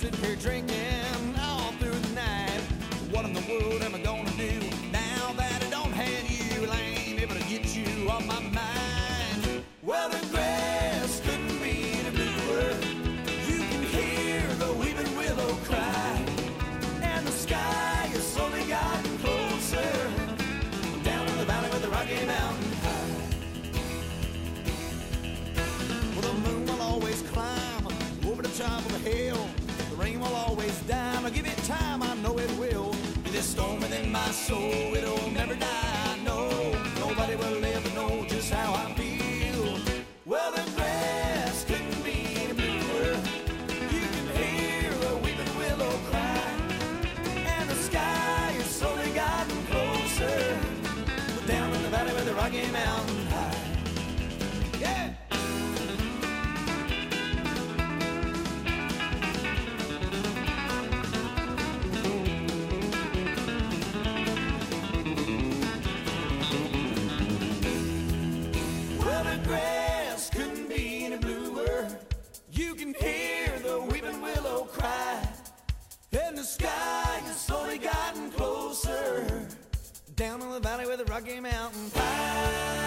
sitting here drinking all through the night. What in the world am I gonna do now that I don't have you? I ain't able to get you off my mind. Well, the grass couldn't be any bluer. You can hear the weeping willow cry, and the sky has slowly gotten closer down in the valley with the Rocky Mountain High. Well, the moon will always climb over the top of the hill. The rain will always die. I'll give it time, I know it will. This storm within my soul, it'll never die. No, nobody will ever know just how I feel. Well, the grass couldn't be any bluer. You can hear a weeping willow cry, and the sky is slowly gotten closer down in the valley with the Rocky Mountain High. Yeah! Grass couldn't be any bluer. You can hear the weeping willow cry, and the sky has slowly gotten closer down in the valley with the Rocky Mountain High.